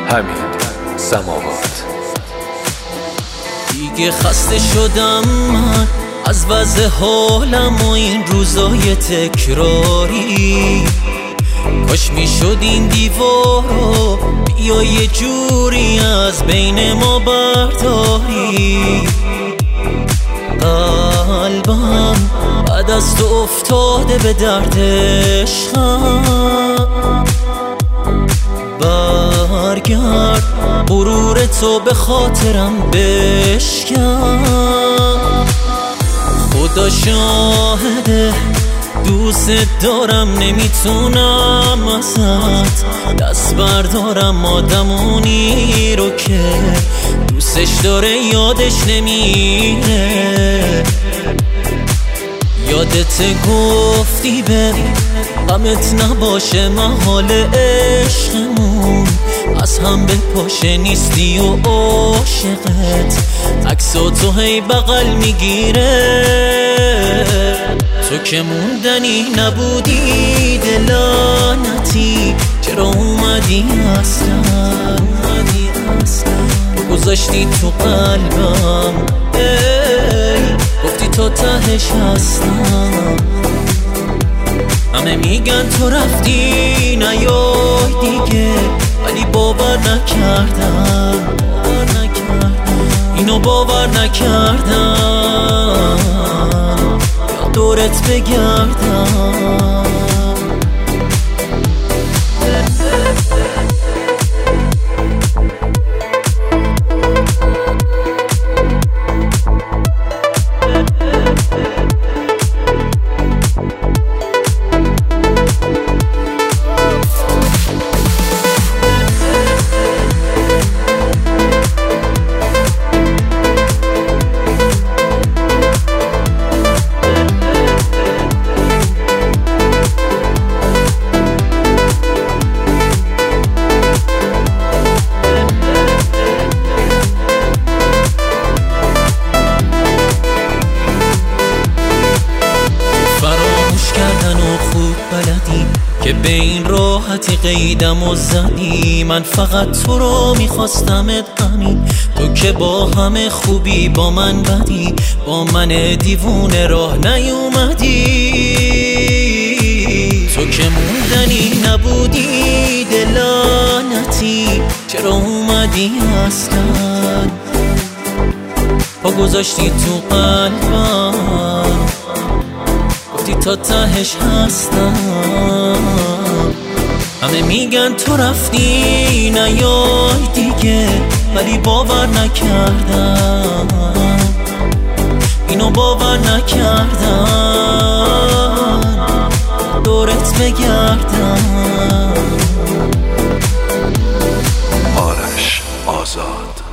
همین سماوات. دیگه خسته شدم من از وضع حالم و این روزای تکراری. کاش میشد این دیوارو بیا یه جوری از بین ما برداری. قلبم بعد از تو افتاده به درد عشقم. برگرد غرور تو به خاطرم بشکن. خدا شاهده دوست دارم نمیتونم ازت دست بردارم. آدمونی رو که دوستش داره یادش نمیره. یادت گفتی بری غمت نباشه محال عشقمون از هم به پاشه نیستی و عاشقت عکسا تو هی بغل میگیره. تو که موندنی نبودی دلانتی چرا اومدی اصلا گذاشتی تو قلبم گفتی تا تهش هستم. همه میگن تو رفتی نیای دیگه ولی باور نکردم اینو باور نکردم یا دورت بگردم. که به این راحتی قیدم و زدی. من فقط تو رو میخواستمت همین تو که با همه خوبی با من بدی با من دیوونه راه نیومدی. تو که موندنی نبودی دلانتی چرا اومدی اصلا پا گذاشتی تو قلبم گفتی تا تهش هستم. همه میگن تو رفتی نیای دیگه ولی باور نکردم اینو باور نکردم دورت بگردم. آرش آزاد.